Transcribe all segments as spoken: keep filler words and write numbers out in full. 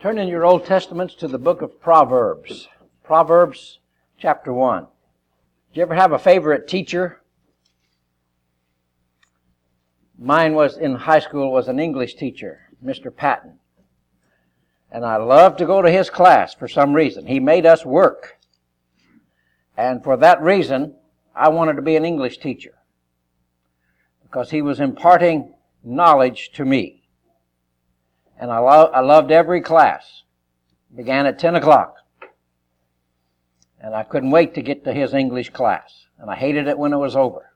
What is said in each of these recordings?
Turn in your Old Testaments to the book of Proverbs. Proverbs chapter one. Did you ever have a favorite teacher? Mine was in high school was an English teacher, Mister Patton. And I loved to go to his class for some reason. He made us work. And for that reason, I wanted to be an English teacher, because he was imparting knowledge to me. And I, lo- I loved every class. Began at ten o'clock. And I couldn't wait to get to his English class. And I hated it when it was over.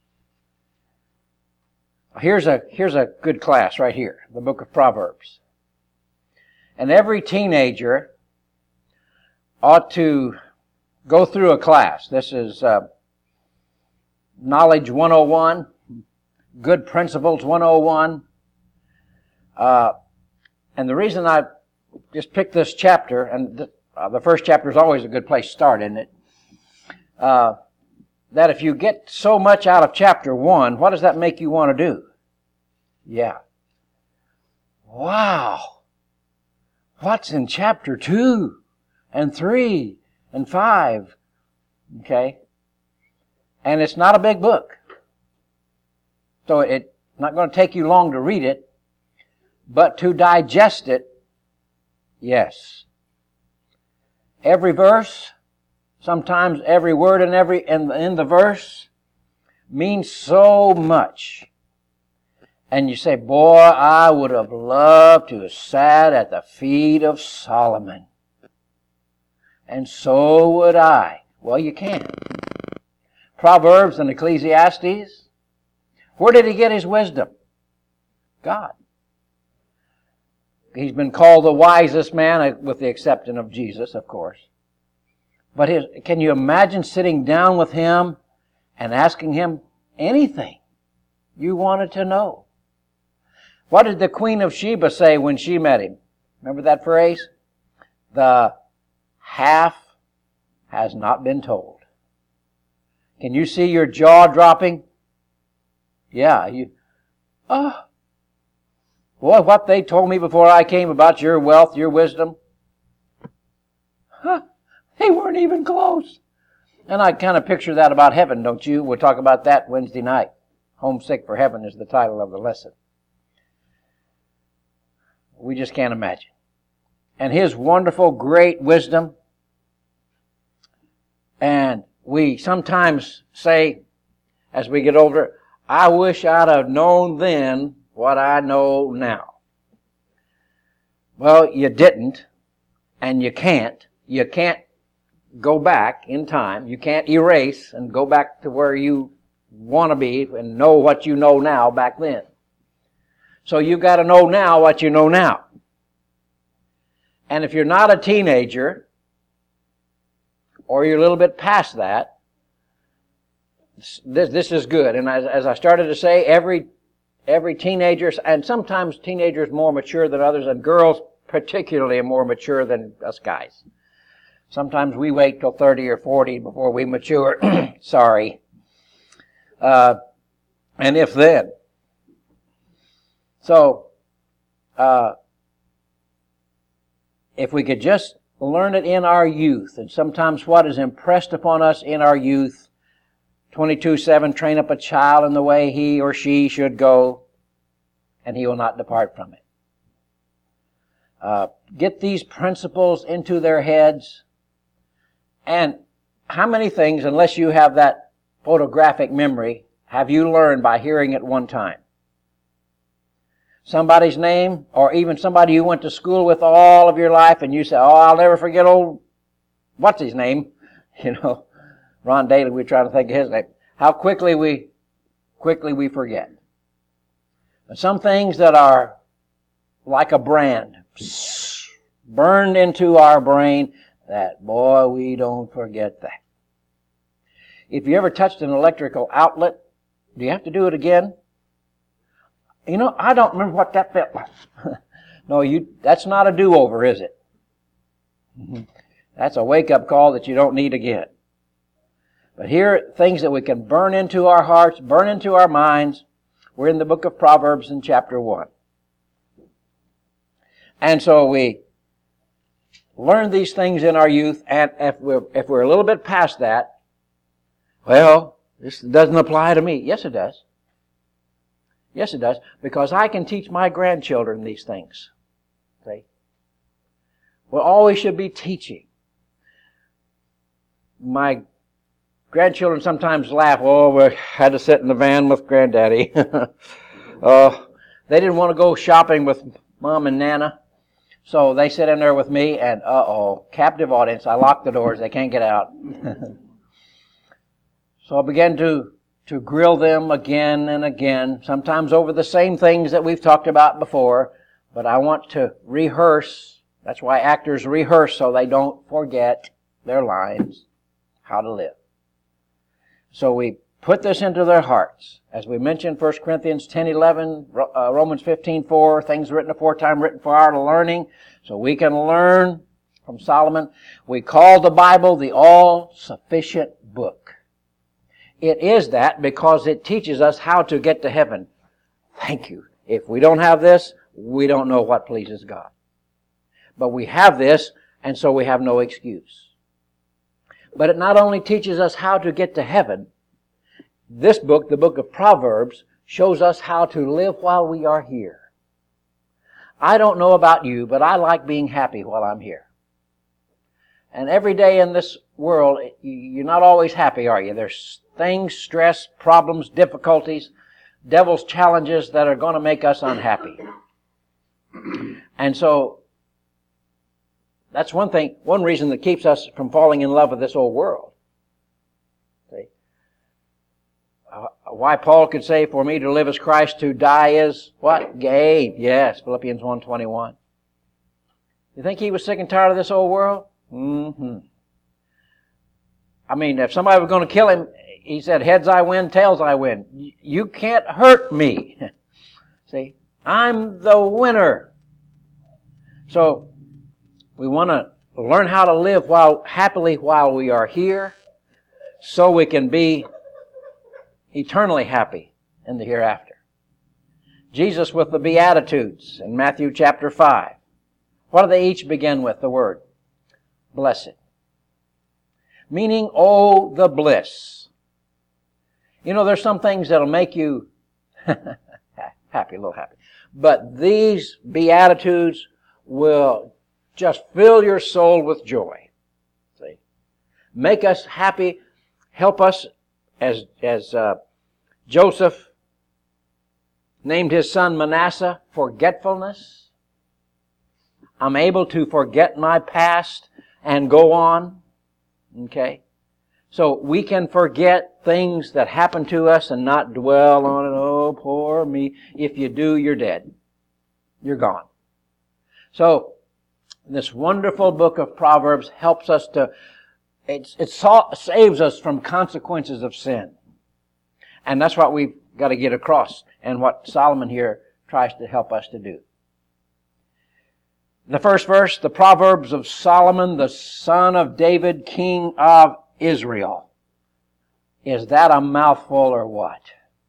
Here's a, here's a good class right here, the book of Proverbs. And every teenager ought to go through a class. This is uh, Knowledge one oh one, Good Principles one oh one. Uh, and the reason I just picked this chapter, and th- uh, the first chapter is always a good place to start, isn't it? Uh, that if you get so much out of chapter one, what does that make you want to do? Yeah. Wow. What's in chapter two and three and five? Okay. And it's not a big book. So it's not going to take you long to read it, but to digest it, yes. Every verse, sometimes every word in every in, in the verse means so much. And you say, boy, I would have loved to have sat at the feet of Solomon. And so would I. Well, you can't. Proverbs and Ecclesiastes. Where did he get his wisdom? God. He's been called the wisest man, with the exception of Jesus, of course. But his, can you imagine sitting down with him and asking him anything you wanted to know? What did the Queen of Sheba say when she met him? Remember that phrase? The half has not been told. Can you see your jaw dropping? Yeah, you, oh, boy, what they told me before I came about your wealth, your wisdom, huh, they weren't even close. And I kind of picture that about heaven, don't you? We'll talk about that Wednesday night. Homesick for Heaven is the title of the lesson. We just can't imagine. And his wonderful, great wisdom. And we sometimes say, as we get older, I wish I'd have known then what I know now. Well, you didn't, and you can't. You can't go back in time. You can't erase and go back to where you want to be and know what you know now back then. So you've got to know now what you know now. And if you're not a teenager, or you're a little bit past that, this, this is good. And as, as I started to say, every every teenager, and sometimes teenagers more mature than others, and girls particularly are more mature than us guys. Sometimes we wait till thirty or forty before we mature. Sorry. Uh, and if then. So, uh, if we could just learn it in our youth, and sometimes what is impressed upon us in our youth, twenty-two seven, train up a child in the way he or she should go, and he will not depart from it. Uh, get these principles into their heads. And how many things, unless you have that photographic memory, have you learned by hearing it one time? Somebody's name, or even somebody you went to school with all of your life, and you say, oh, I'll never forget old, what's his name? You know, Ron Daly, we're trying to think of his name. How quickly we, quickly we forget. But some things that are like a brand, burned into our brain, that, boy, we don't forget that. If you ever touched an electrical outlet, do you have to do it again? You know, I don't remember what that felt like. No, you, that's not a do-over, is it? That's a wake-up call that you don't need again. But here, things that we can burn into our hearts, burn into our minds. We're in the book of Proverbs in chapter one. And so we learn these things in our youth, and if we're, if we're a little bit past that, well, this doesn't apply to me. Yes, it does. Yes, it does. Because I can teach my grandchildren these things. See? We always should be teaching. My grandchildren sometimes laugh, oh, we had to sit in the van with Granddaddy. uh, they didn't want to go shopping with Mom and Nana. So they sit in there with me, and uh-oh, captive audience. I lock the doors. They can't get out. So I began to, to grill them again and again, sometimes over the same things that we've talked about before, but I want to rehearse. That's why actors rehearse, so they don't forget their lines, how to live. So we put this into their hearts. As we mentioned, First Corinthians ten eleven, uh, Romans fifteen four, things written aforetime, written for our learning, so we can learn from Solomon. We call the Bible the all-sufficient book. It is that because it teaches us how to get to heaven. Thank you. If we don't have this, we don't know what pleases God. But we have this, and so we have no excuse. But it not only teaches us how to get to heaven, this book, the book of Proverbs, shows us how to live while we are here. I don't know about you, but I like being happy while I'm here. And every day in this world, you're not always happy, are you? There's things, stress, problems, difficulties, devil's challenges that are going to make us unhappy. And so, that's one thing, one reason that keeps us from falling in love with this old world. See? Uh, why Paul could say, for me to live is Christ, to die is what? Gain. Yes, Philippians one twenty-one. You think he was sick and tired of this old world? Mm-hmm. I mean, if somebody was going to kill him, he said, heads I win, tails I win. You can't hurt me. See? I'm the winner. So, we want to learn how to live while happily while we are here, so we can be eternally happy in the hereafter. Jesus with the Beatitudes in Matthew chapter five. What do they each begin with? The word blessed. Meaning, oh, the bliss. You know, there's some things that'll make you happy, a little happy. But these Beatitudes will just fill your soul with joy. See? Make us happy. Help us, as, as uh, Joseph named his son Manasseh, forgetfulness. I'm able to forget my past and go on. Okay? So we can forget things that happen to us and not dwell on it. Oh, poor me. If you do, you're dead. You're gone. So, this wonderful book of Proverbs helps us to, it, it saves us from consequences of sin. And that's what we've got to get across, and what Solomon here tries to help us to do. The first verse, the Proverbs of Solomon, the son of David, king of Israel. Is that a mouthful or what?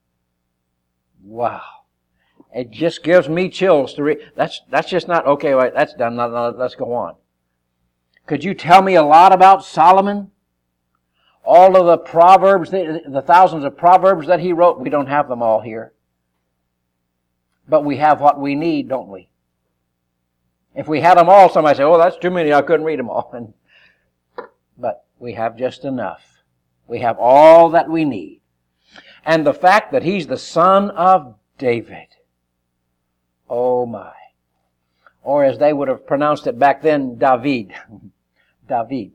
Wow. It just gives me chills to read. That's, that's just not, okay, wait, that's done. No, no, let's go on. Could you tell me a lot about Solomon? All of the Proverbs, the, the thousands of Proverbs that he wrote, we don't have them all here. But we have what we need, don't we? If we had them all, somebody say, oh, that's too many, I couldn't read them all. And, but we have just enough. We have all that we need. And the fact that he's the son of David. Oh my. Or as they would have pronounced it back then, David. David.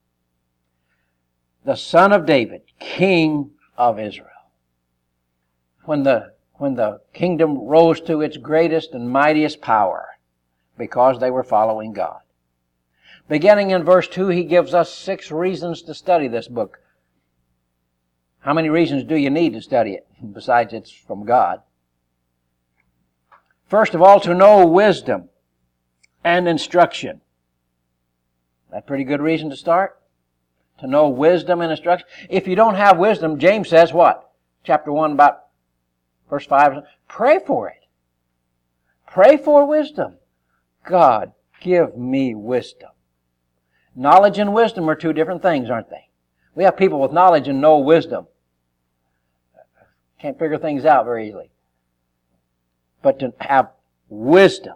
The son of David, king of Israel. When the, when the kingdom rose to its greatest and mightiest power, because they were following God. Beginning in verse two, he gives us six reasons to study this book. How many reasons do you need to study it, besides it's from God? First of all, to know wisdom and instruction. That pretty good reason to start? To know wisdom and instruction. If you don't have wisdom, James says what? Chapter one, about verse five. Pray for it. Pray for wisdom. God, give me wisdom. Knowledge and wisdom are two different things, aren't they? We have people with knowledge and no wisdom. Can't figure things out very easily. But to have wisdom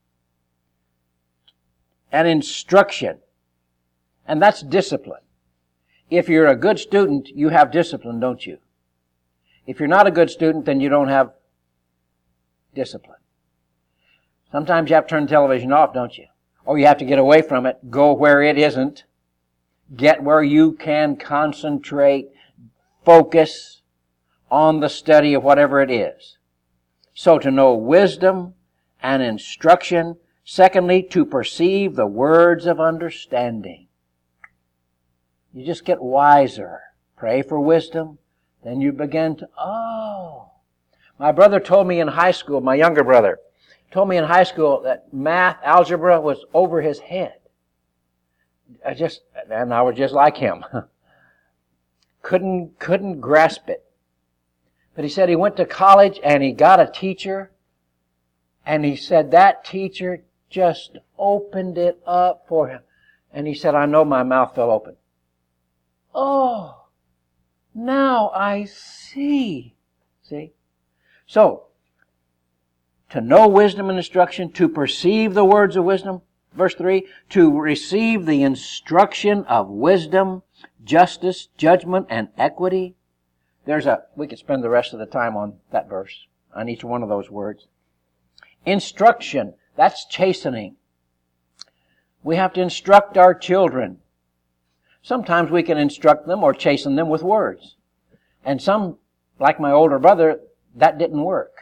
and instruction, and that's discipline. If you're a good student, you have discipline, don't you? If you're not a good student, then you don't have discipline. Sometimes you have to turn the television off, don't you? Or you have to get away from it, go where it isn't, get where you can concentrate, focus on the study of whatever it is. So to know wisdom and instruction. Secondly, to perceive the words of understanding. You just get wiser. Pray for wisdom. Then you begin to, oh. My brother told me in high school, my younger brother, told me in high school that math, algebra was over his head. I just, and I was just like him. couldn't, couldn't grasp it. But he said he went to college and he got a teacher, and he said that teacher just opened it up for him. And he said, I know my mouth fell open. Oh, now I see. See? So, to know wisdom and instruction, to perceive the words of wisdom. Verse three, to receive the instruction of wisdom, justice, judgment, and equity. There's a, we could spend the rest of the time on that verse, on each one of those words. Instruction, that's chastening. We have to instruct our children. Sometimes we can instruct them or chasten them with words. And some, like my older brother, that didn't work.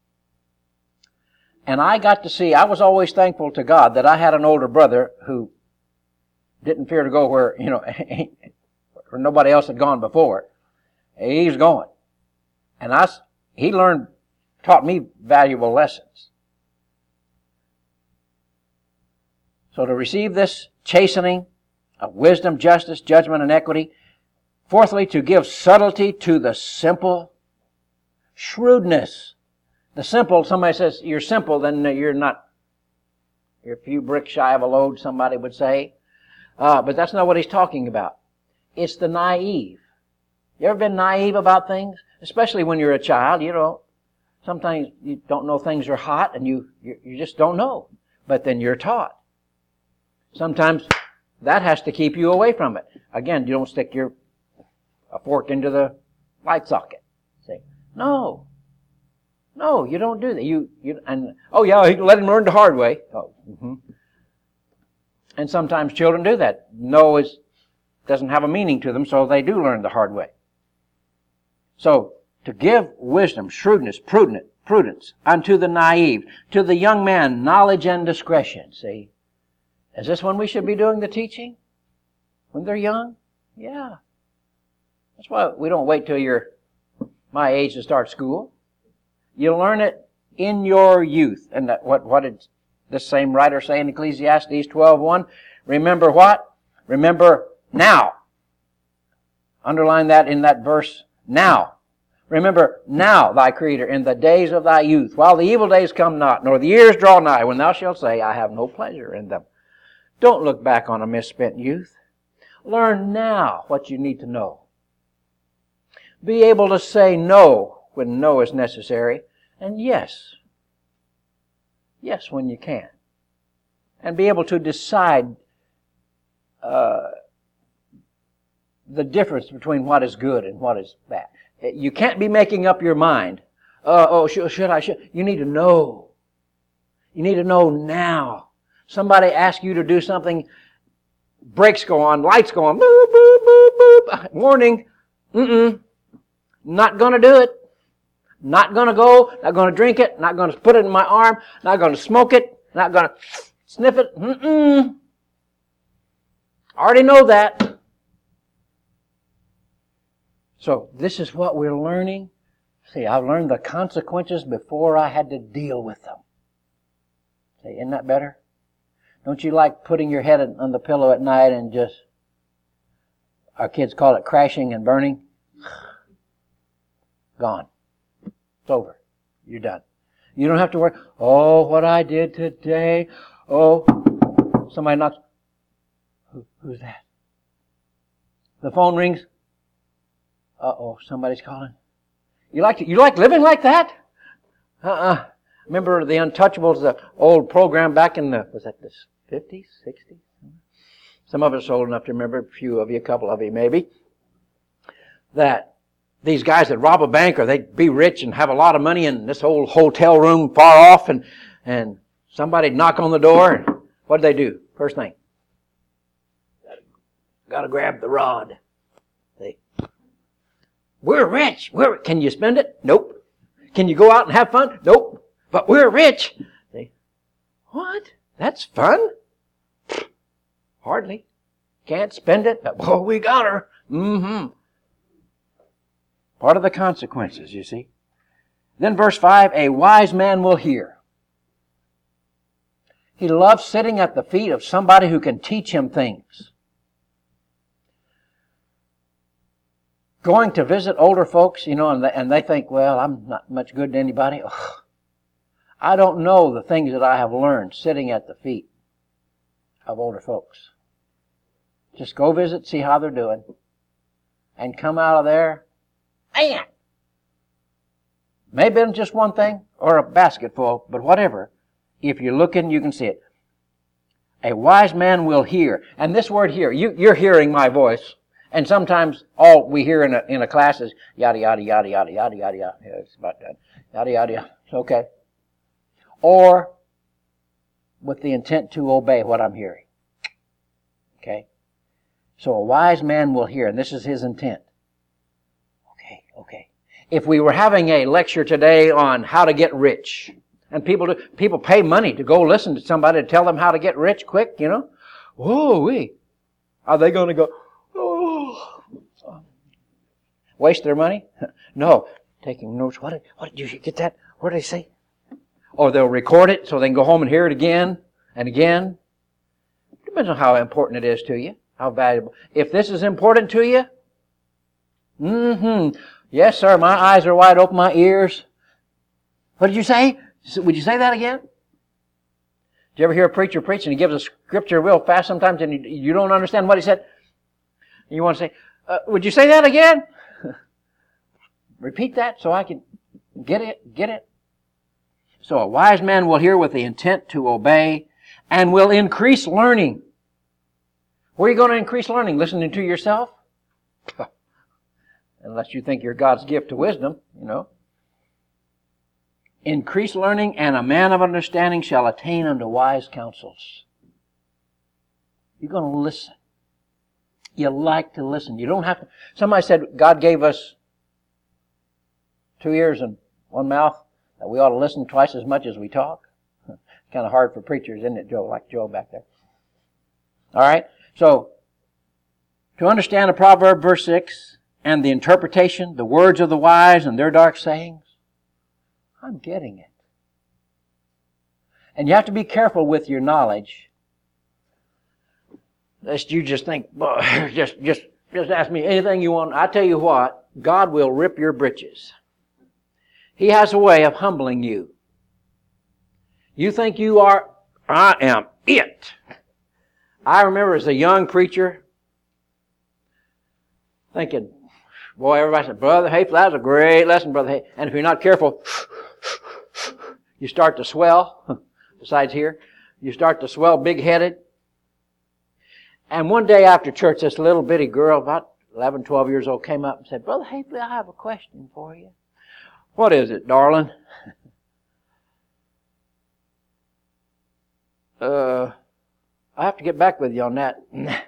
And I got to see, I was always thankful to God that I had an older brother who didn't fear to go where, you know, where nobody else had gone before. He's going. And I, he learned, taught me valuable lessons. So to receive this chastening of wisdom, justice, judgment, and equity. Fourthly, to give subtlety to the simple. Shrewdness. The simple, somebody says, you're simple, then you're not, you're a few bricks shy of a load, somebody would say. Uh, but that's not what he's talking about. It's the naive. You ever been naive about things? Especially when you're a child, you know. Sometimes you don't know things are hot and you, you, you just don't know. But then you're taught. Sometimes that has to keep you away from it. Again, you don't stick your a fork into the light socket. See? No. No, you don't do that. You, you, and, oh yeah, let him learn the hard way. Oh, mm-hmm. And sometimes children do that. No is, doesn't have a meaning to them, so they do learn the hard way. So, to give wisdom, shrewdness, prudent, prudence unto the naive, to the young man, knowledge and discretion. See? Is this when we should be doing the teaching? When they're young? Yeah. That's why we don't wait till you're my age to start school. You learn it in your youth. And that, what, what did this same writer say in Ecclesiastes twelve one? Remember what? Remember now. Underline that in that verse. Now. Remember now thy Creator in the days of thy youth, while the evil days come not, nor the years draw nigh, when thou shalt say, I have no pleasure in them. Don't look back on a misspent youth. Learn now what you need to know. Be able to say no when no is necessary, and yes. Yes, when you can. And be able to decide uh, the difference between what is good and what is bad. You can't be making up your mind. Uh, oh, should, should I? Should? You need to know. You need to know now. Somebody asks you to do something, brakes go on, lights go on, boop, boop, boop, boop. Warning, mm-mm, not going to do it. Not going to go, not going to drink it, not going to put it in my arm, not going to smoke it, not going to sniff it. Mm-mm. I already know that. So this is what we're learning. See, I've learned the consequences before I had to deal with them. See, isn't that better? Don't you like putting your head on the pillow at night and just, our kids call it crashing and burning? Gone. It's over. You're done. You don't have to worry, oh, what I did today. Oh, somebody knocks. Who, who's that? The phone rings. Uh-oh, somebody's calling. You like you like living like that? Uh-uh. Remember the Untouchables, the old program back in the, was that the fifties, sixties? Some of us are old enough to remember, a few of you, a couple of you maybe, that these guys that rob a bank, or they'd be rich and have a lot of money in this old hotel room far off, and, and somebody'd knock on the door, and what'd they do? First thing, gotta grab the rod. They, we're rich. We're, can you spend it? Nope. Can you go out and have fun? Nope. But we're rich. They, what? That's fun? Hardly. Can't spend it. But, well, we got her. Mm-hmm. Part of the consequences, you see. Then verse five, a wise man will hear. He loves sitting at the feet of somebody who can teach him things. Going to visit older folks, you know, and they, and they think, well, I'm not much good to anybody. Ugh. I don't know the things that I have learned sitting at the feet of older folks. Just go visit, see how they're doing, and come out of there, man! Maybe it's just one thing, or a basket full, but whatever. If you're looking, you can see it. A wise man will hear. And this word hear, you, you're hearing my voice. And sometimes all we hear in a, in a class is yada, yada, yada, yada, yada, yada, yada. Yeah, it's about that. Yada, yada, yada. It's okay. Or with the intent to obey what I'm hearing. Okay? So a wise man will hear, and this is his intent. Okay, okay. If we were having a lecture today on how to get rich, and people do, people pay money to go listen to somebody to tell them how to get rich quick, you know, whoa, wee. Are they going to go, oh, waste their money? No. Taking notes. What did, what did you get that? What did they say? Or they'll record it so they can go home and hear it again and again. Depends on how important it is to you. How valuable. If this is important to you, mm-hmm. Yes, sir, my eyes are wide open, my ears. What did you say? Would you say that again? Did you ever hear a preacher preach and he gives a scripture real fast sometimes and you, you don't understand what he said? And you want to say, uh, would you say that again? Repeat that so I can get it, get it. So a wise man will hear with the intent to obey and will increase learning. Where are you going to increase learning? Listening to yourself? Unless you think you're God's gift to wisdom, you know. Increase learning, and a man of understanding shall attain unto wise counsels. You're going to listen. You like to listen. You don't have to. Somebody said God gave us two ears and one mouth, that we ought to listen twice as much as we talk. It's kind of hard for preachers, isn't it, Joe? Like Joe back there. All right. So, to understand a proverb, verse six, and the interpretation, the words of the wise and their dark sayings, I'm getting it. And you have to be careful with your knowledge, lest you just think, boy, just, just, just ask me anything you want. I tell you what, God will rip your britches. He has a way of humbling you. You think you are, I am it. I remember as a young preacher thinking, boy, everybody said, Brother Hayes, that was a great lesson, Brother Hayes. And if you're not careful, you start to swell, besides here, you start to swell big-headed. And one day after church, this little bitty girl, about eleven, twelve years old, came up and said, Brother Hayes, I have a question for you. What is it, darling? uh, I have to get back with you on that.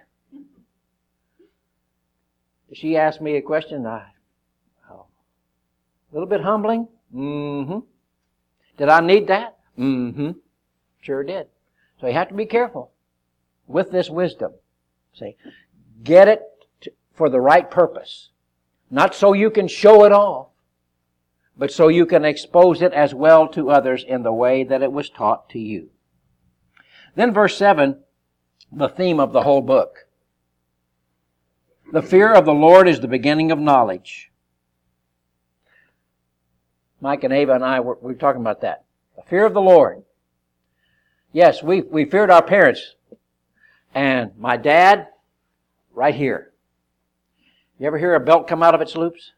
She asked me a question. I, oh, a little bit humbling. Mm-hmm. Did I need that? Mm-hmm. Sure did. So you have to be careful with this wisdom. See, get it to, for the right purpose. Not so you can show it off, but so you can expose it as well to others in the way that it was taught to you. Then verse seven, the theme of the whole book. The fear of the Lord is the beginning of knowledge. Mike and Ava and I were, we were talking about that. The fear of the Lord. Yes, we we feared our parents. And my dad, right here. You ever hear a belt come out of its loops?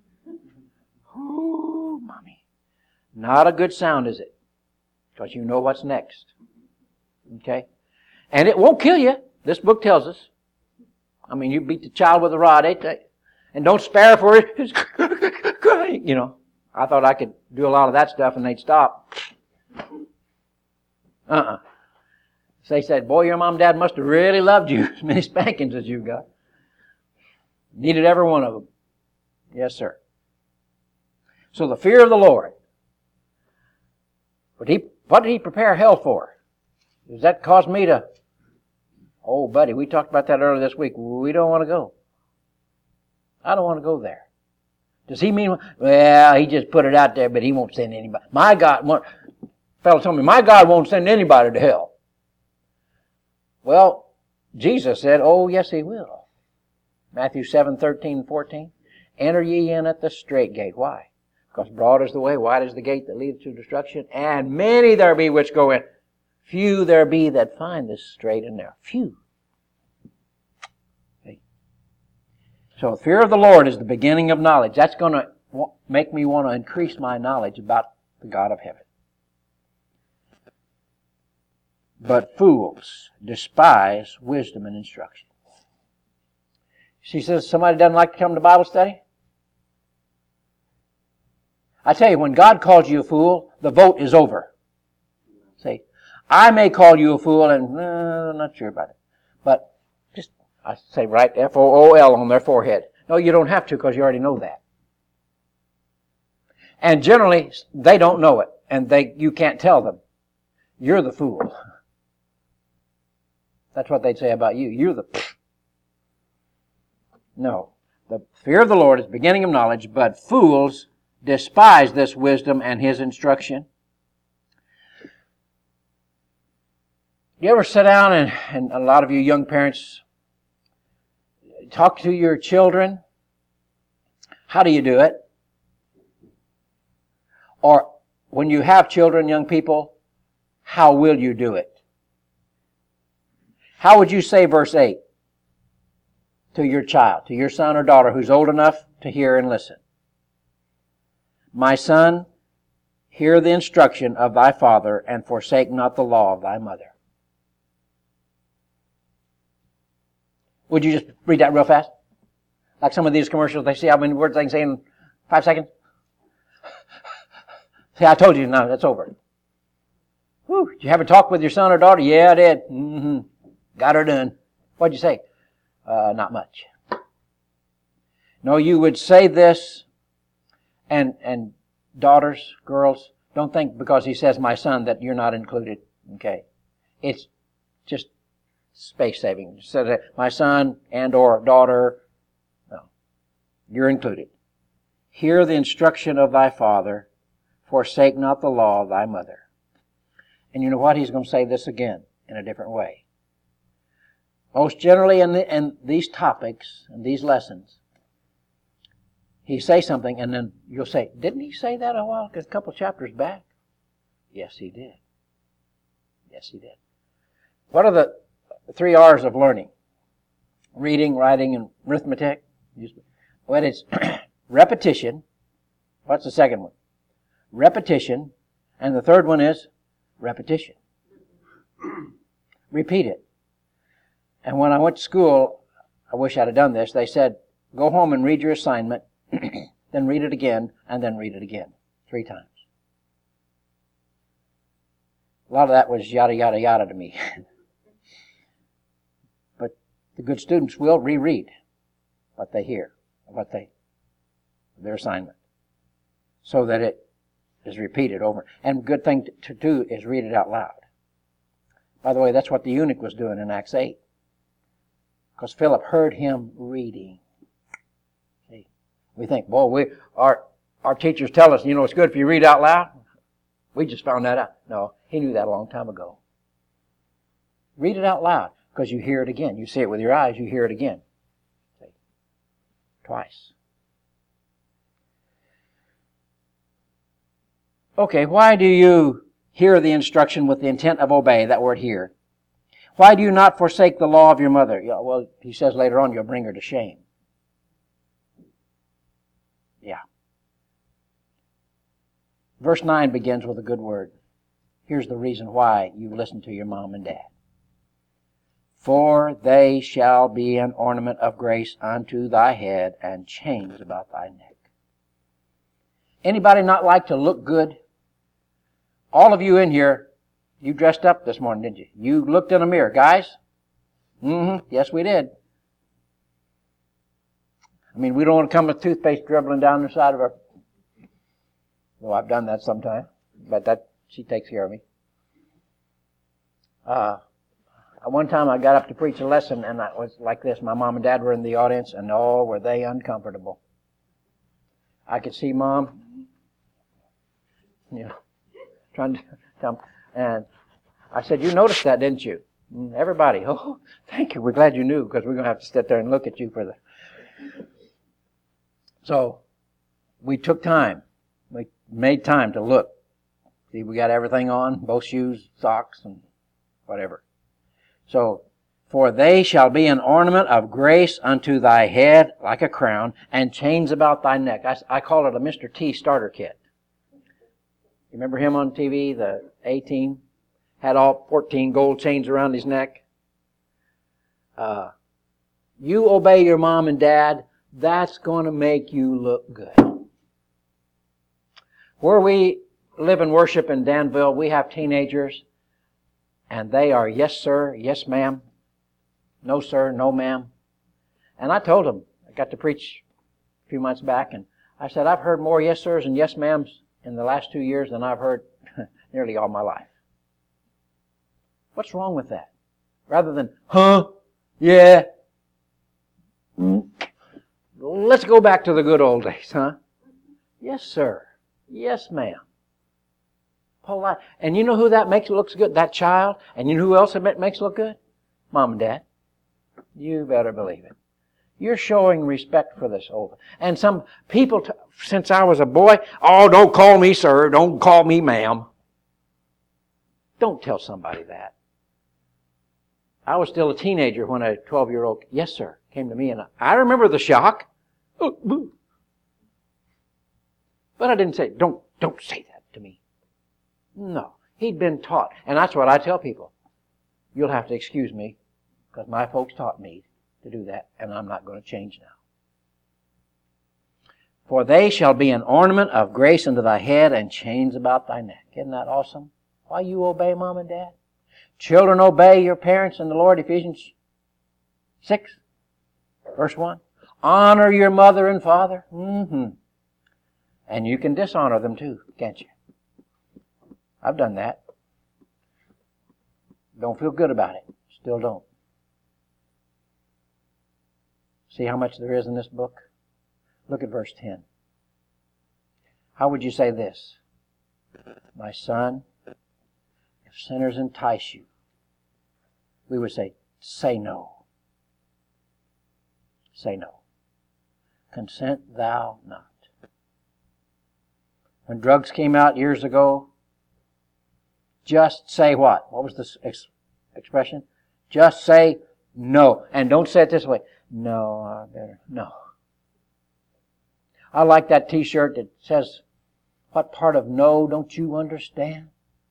Ooh, mommy. Not a good sound, is it? Because you know what's next. Okay? And it won't kill you. This book tells us. I mean, you beat the child with a rod, ain't they? And don't spare for it. It's crying, you know. I thought I could do a lot of that stuff and they'd stop. Uh-uh. So they said, boy, your mom and dad must have really loved you. As many spankings as you got. Needed every one of them. Yes, sir. So the fear of the Lord. But he, what did he prepare hell for? Does that cause me to... Oh, buddy, we talked about that earlier this week. We don't want to go. I don't want to go there. Does he mean, well, he just put it out there, but he won't send anybody. My God, one fellow told me, my God won't send anybody to hell. Well, Jesus said, oh, yes, he will. Matthew seven, thirteen, and fourteen. Enter ye in at the strait gate. Why? Because broad is the way, wide is the gate that leads to destruction, and many there be which go in. Few there be that find this strait in there. Few. Okay. So the fear of the Lord is the beginning of knowledge. That's going to make me want to increase my knowledge about the God of heaven. But fools despise wisdom and instruction. She says, somebody doesn't like to come to Bible study? I tell you, when God calls you a fool, the vote is over. See, I may call you a fool, and uh, I'm not sure about it. But just, I say, write F O O L on their forehead. No, you don't have to, because you already know that. And generally, they don't know it, and they you can't tell them. You're the fool. That's what they'd say about you. You're the... No. The fear of the Lord is the beginning of knowledge, but fools despise this wisdom and his instruction. You ever sit down and, and a lot of you young parents talk to your children? How do you do it? Or when you have children, young people, how will you do it? How would you say verse eight to your child, to your son or daughter who's old enough to hear and listen? My son, hear the instruction of thy father, and forsake not the law of thy mother. Would you just read that real fast? Like some of these commercials, they see how many words they can say in five seconds? See, I told you, no, that's over. Whew, did you have a talk with your son or daughter? Yeah, I did. Mm-hmm. Got her done. What'd you say? Uh, not much. No, you would say this, and and daughters, girls, don't think because he says my son that you're not included. Okay? It's just space saving. So that my son and or daughter, no, you're included. Hear the instruction of thy father, forsake not the law of thy mother. And you know what? He's going to say this again in a different way. Most generally in, the, in these topics, in these lessons, he say something and then you'll say, didn't he say that a while, a couple chapters back? Yes, he did. Yes, he did. What are the three R's of learning? Reading, writing, and arithmetic. Well, it's repetition. What's the second one? Repetition. And the third one is repetition. Repeat it. And when I went to school, I wish I'd have done this, they said, go home and read your assignment, then read it again, and then read it again. Three times. A lot of that was yada, yada, yada to me. But the good students will reread what they hear, what they, their assignment, so that it is repeated over. And a good thing to do is read it out loud. By the way, that's what the eunuch was doing in Acts eight. Because Philip heard him reading. See, we think, boy, we our our teachers tell us, you know, it's good if you read out loud. We just found that out. No, he knew that a long time ago. Read it out loud because you hear it again. You see it with your eyes, you hear it again. See? Twice. Okay, why do you hear the instruction with the intent of obey? That word "hear." Why do you not forsake the law of your mother? Yeah, well, he says later on, you'll bring her to shame. Yeah. Verse nine begins with a good word. Here's the reason why you listen to your mom and dad. For they shall be an ornament of grace unto thy head, and chains about thy neck. Anybody not like to look good? All of you in here, you dressed up this morning, didn't you? You looked in a mirror. Guys? Mm-hmm. Yes, we did. I mean, we don't want to come with toothpaste dribbling down the side of our... Well, I've done that sometime, but that she takes care of me. Uh, one time I got up to preach a lesson, and it was like this. My mom and dad were in the audience, and oh, were they uncomfortable. I could see Mom, you know, trying to come, and I said, you noticed that, didn't you? And everybody, oh, thank you, we're glad you knew, because we're going to have to sit there and look at you for the... So, we took time. We made time to look. See, we got everything on, both shoes, socks, and whatever. So, for they shall be an ornament of grace unto thy head, like a crown, and chains about thy neck. I, I call it a Mister T starter kit. You remember him on T V, the A-Team? Had all fourteen gold chains around his neck. Uh, you obey your mom and dad, that's going to make you look good. Where we live and worship in Danville, we have teenagers, and they are yes sir, yes ma'am, no sir, no ma'am. And I told them, I got to preach a few months back, and I said, I've heard more yes sirs and yes ma'ams in the last two years than I've heard nearly all my life. What's wrong with that? Rather than, huh, yeah, mm. Let's go back to the good old days, huh? Yes sir, yes ma'am. Polite. And you know who that makes looks good? That child. And you know who else it makes look good? Mom and Dad. You better believe it. You're showing respect for this old. And some people, t- since I was a boy, oh, don't call me sir, don't call me ma'am. Don't tell somebody that. I was still a teenager when a twelve-year-old, yes sir, came to me, and I, I remember the shock. Oh, boo. But I didn't say, don't, don't say that to me. No, he'd been taught. And that's what I tell people. You'll have to excuse me, because my folks taught me to do that, and I'm not going to change now. For they shall be an ornament of grace unto thy head, and chains about thy neck. Isn't that awesome? Why you obey mom and dad? Children, obey your parents in the Lord, Ephesians six, verse one. Honor your mother and father. Mm-hmm. And you can dishonor them too, can't you? I've done that. Don't feel good about it. Still don't. See how much there is in this book? Look at verse ten. How would you say this? My son, if sinners entice you, we would say, say no. Say no. Consent thou not. When drugs came out years ago, just say what? What was the ex- expression? Just say no. And don't say it this way. No, I better, no. I like that t-shirt that says, what part of no don't you understand?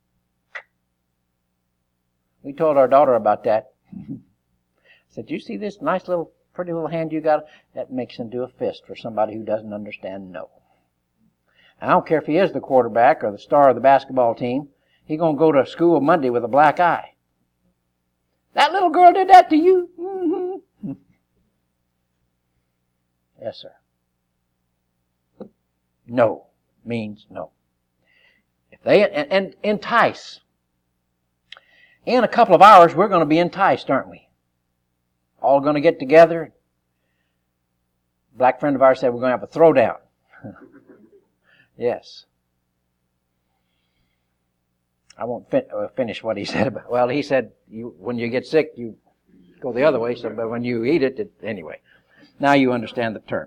We told our daughter about that. Said, you see this nice little, pretty little hand you got? That makes into a fist for somebody who doesn't understand no. I don't care if he is the quarterback or the star of the basketball team. He's going to go to school Monday with a black eye. That little girl did that to you? Mm-hmm. Yes, sir. No means no. If they and, and entice. In a couple of hours, we're going to be enticed, aren't we? All going to get together. A black friend of ours said we're going to have a throwdown. Yes. I won't fin- uh, finish what he said about. Well, he said you, when you get sick, you go the other way. So, but when you eat it, it, anyway. Now you understand the term.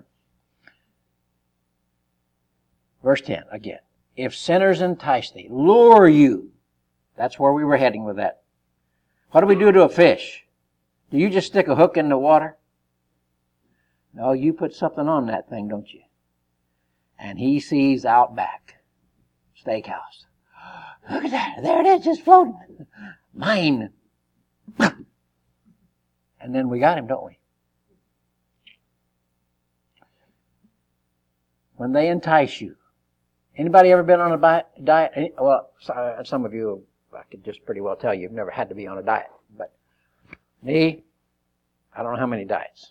Verse ten again. If sinners entice thee, lure you. That's where we were heading with that. What do we do to a fish? Do you just stick a hook in the water? No, you put something on that thing, don't you? And he sees Outback Steakhouse. Look at that. There it is, just floating. Mine. And then we got him, don't we? When they entice you. Anybody ever been on a diet? Well, some of you, I could just pretty well tell you, you've never had to be on a diet. But me, I don't know how many diets.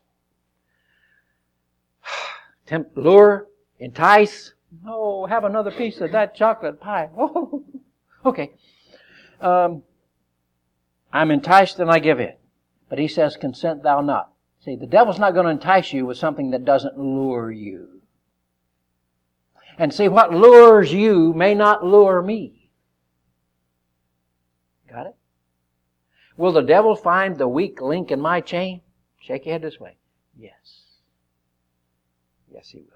Tempt, lure, entice. Oh, have another piece of that chocolate pie. Oh, okay. Um, I'm enticed and I give in. But he says, consent thou not. See, the devil's not going to entice you with something that doesn't lure you. And see, what lures you may not lure me. Got it? Will the devil find the weak link in my chain? Shake your head this way. Yes. Yes, he will.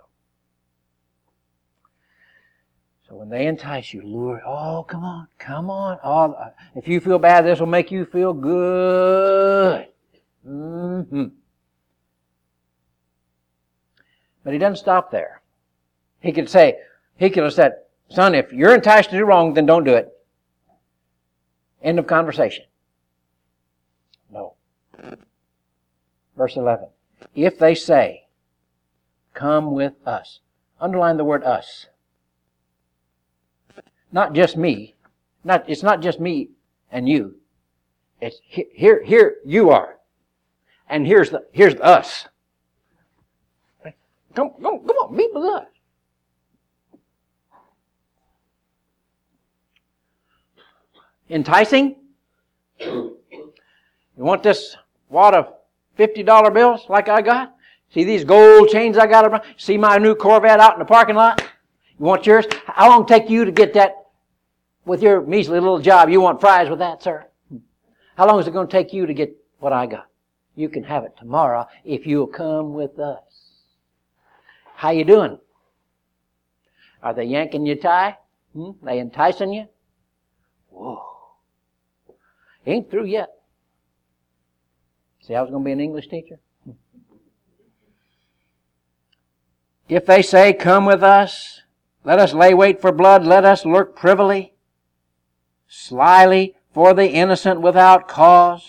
So when they entice you, lure, oh, come on, come on. Oh, if you feel bad, this will make you feel good. Mm-hmm. But he doesn't stop there. He could say, he could have said, son, if you're enticed to do wrong, then don't do it. End of conversation. No. Verse eleven. If they say, come with us. Underline the word us. Not just me. Not, it's not just me and you. It's here, here you are. And here's the, here's the us. Come, come, come on, meet with us. Enticing? You want this wad of fifty dollar bills like I got? See these gold chains I got around? See my new Corvette out in the parking lot? You want yours? How long take you to get that with your measly little job? You want fries with that, sir? How long is it going to take you to get what I got? You can have it tomorrow if you'll come with us. How you doing? Are they yanking your tie? Hmm? They enticing you? Whoa. Ain't through yet. See, I was going to be an English teacher. If they say, come with us, let us lay wait for blood, let us lurk privily, slyly, for the innocent without cause.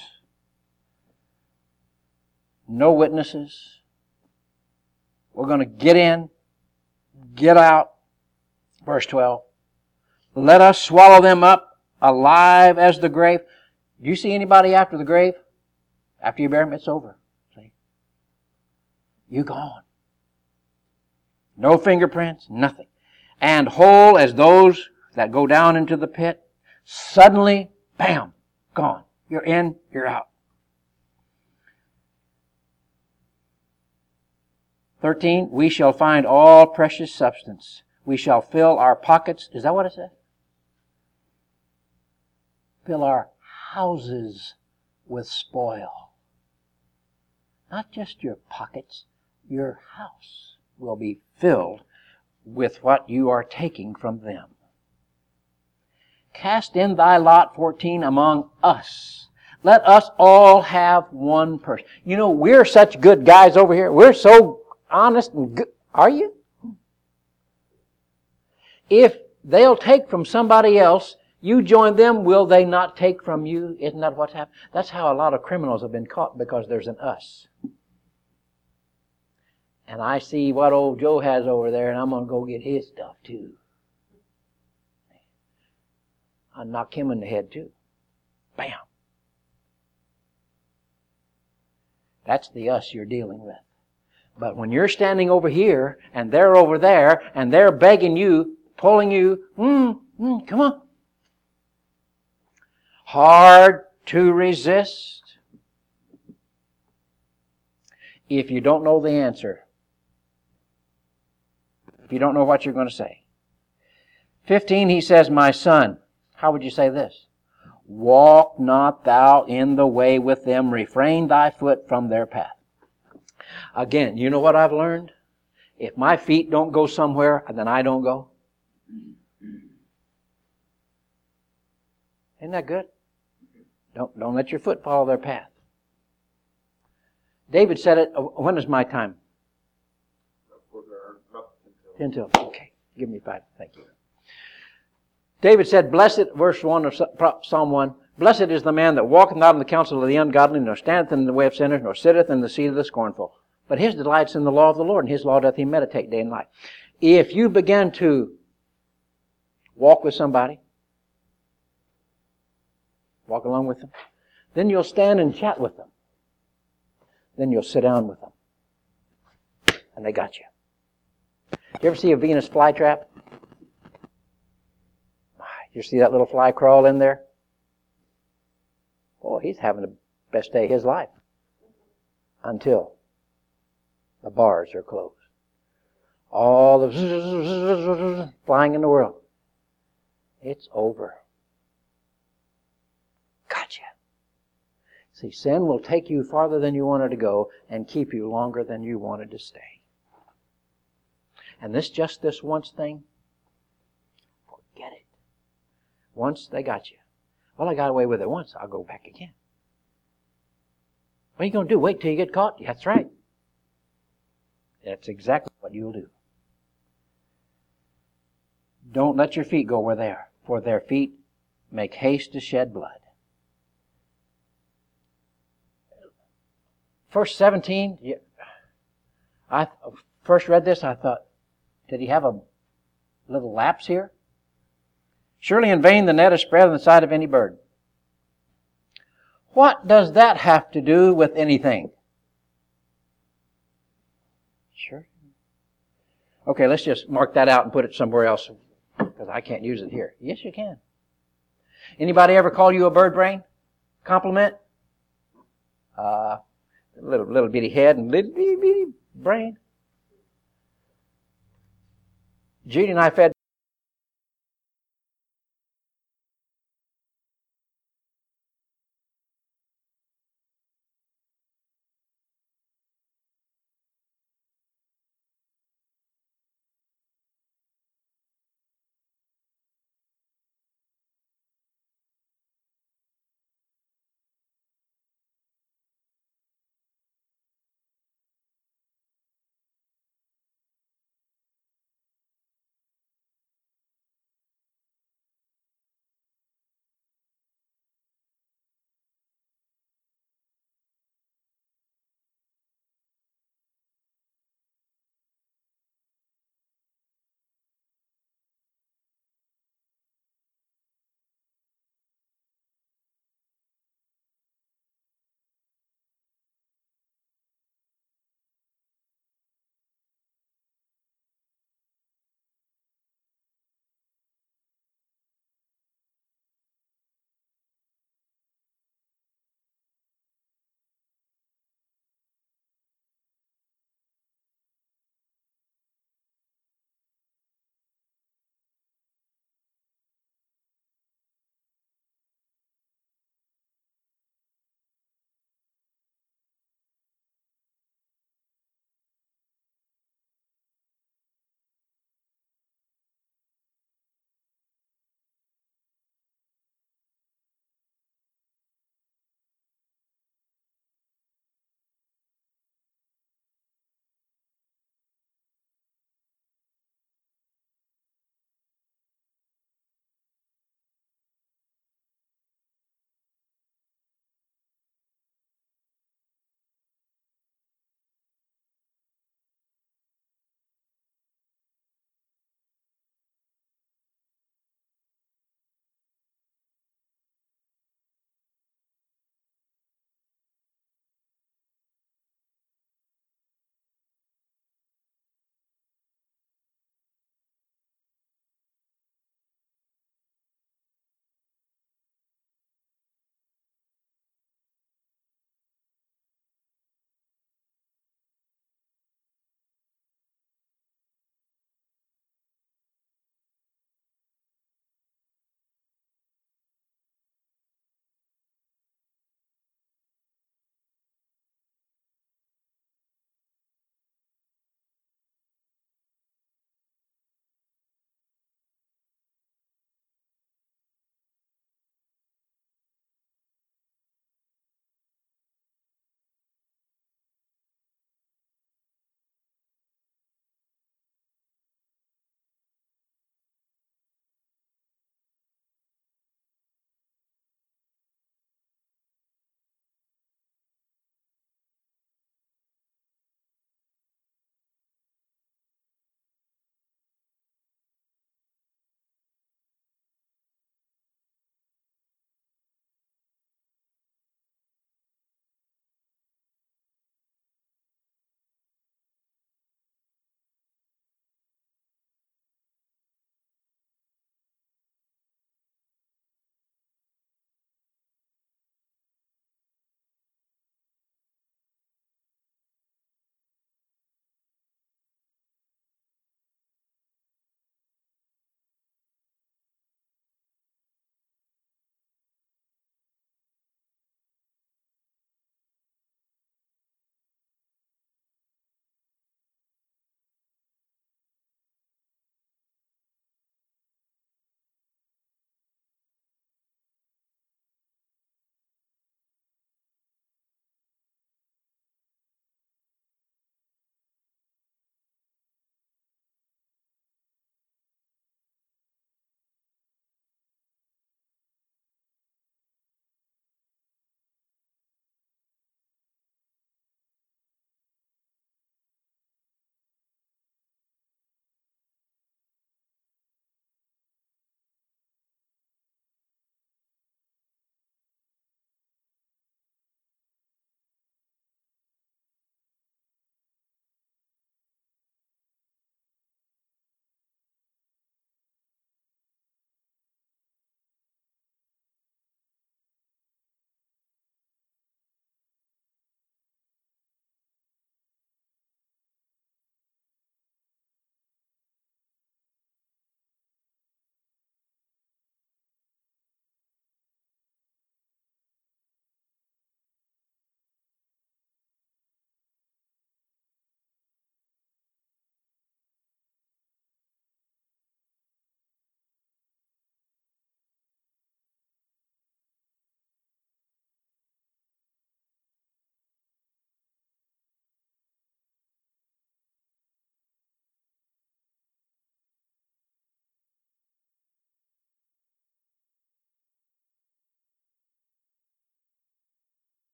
No witnesses. We're going to get in, get out. Verse twelve. Let us swallow them up alive as the grave. Do you see anybody after the grave? After you bury them, it's over. See? You're gone. No fingerprints, nothing. And whole as those that go down into the pit, suddenly, bam, gone. You're in, you're out. thirteen, we shall find all precious substance. We shall fill our pockets. Is that what it says? Fill our houses with spoil. Not just your pockets, your house will be filled with what you are taking from them. Cast in thy lot, fourteen, among us. Let us all have one person. You know, we're such good guys over here. We're so honest and good. Are you? If they'll take from somebody else, you join them, will they not take from you? Isn't that what's happened? That's how a lot of criminals have been caught, because there's an us. And I see what old Joe has over there, and I'm going to go get his stuff too. I'll knock him in the head too. Bam. That's the us you're dealing with. But when you're standing over here, and they're over there, and they're begging you, pulling you, mm, mm, come on. Hard to resist. If you don't know the answer. If you don't know what you're going to say. fifteen, he says, my son. How would you say this? Walk not thou in the way with them. Refrain thy foot from their path. Again, you know what I've learned? If my feet don't go somewhere, then I don't go. Isn't that good? Don't, don't let your foot follow their path. David said it, when is my time? ten till. Okay, give me five. Thank you. David said, blessed, verse one of Psalm one, blessed is the man that walketh not in the counsel of the ungodly, nor standeth in the way of sinners, nor sitteth in the seat of the scornful. But his delight's in the law of the Lord, and his law doth he meditate day and night. If you begin to walk with somebody, walk along with them, then you'll stand and chat with them. Then you'll sit down with them. And they got you. Did you ever see a Venus flytrap? You see that little fly crawl in there? Oh, he's having the best day of his life. Until the bars are closed. All the flying in the world. It's over. Gotcha. See, sin will take you farther than you wanted to go and keep you longer than you wanted to stay. And this just this once thing, forget it. Once they got you. Well, I got away with it once. I'll go back again. What are you going to do? Wait till you get caught? That's right. That's exactly what you'll do. Don't let your feet go where they are, for their feet make haste to shed blood. Verse seventeen, I first read this, I thought, did he have a little lapse here? Surely in vain the net is spread on the side of any bird. What does that have to do with anything? Sure. Okay, let's just mark that out and put it somewhere else, because I can't use it here. Yes, you can. Anybody ever call you a bird brain? Compliment? Uh, little, little bitty head and little bitty, bitty brain. Judy and I fed